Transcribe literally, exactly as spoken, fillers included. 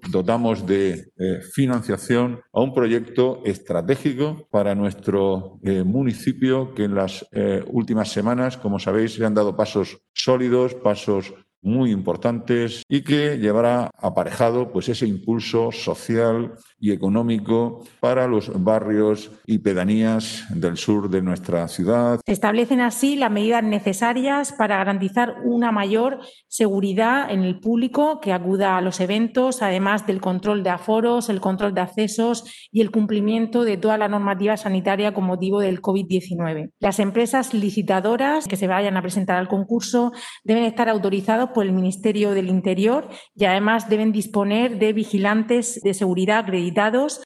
dotamos de eh, financiación a un proyecto estratégico para nuestro eh, municipio que en las eh, últimas semanas, como sabéis, se han dado pasos sólidos, pasos muy importantes y que llevará aparejado pues, ese impulso social y económico para los barrios y pedanías del sur de nuestra ciudad. Se establecen así las medidas necesarias para garantizar una mayor seguridad en el público que acuda a los eventos, además del control de aforos, el control de accesos y el cumplimiento de toda la normativa sanitaria con motivo del COVID diecinueve. Las empresas licitadoras que se vayan a presentar al concurso deben estar autorizados por el Ministerio del Interior y además deben disponer de vigilantes de seguridad acreditados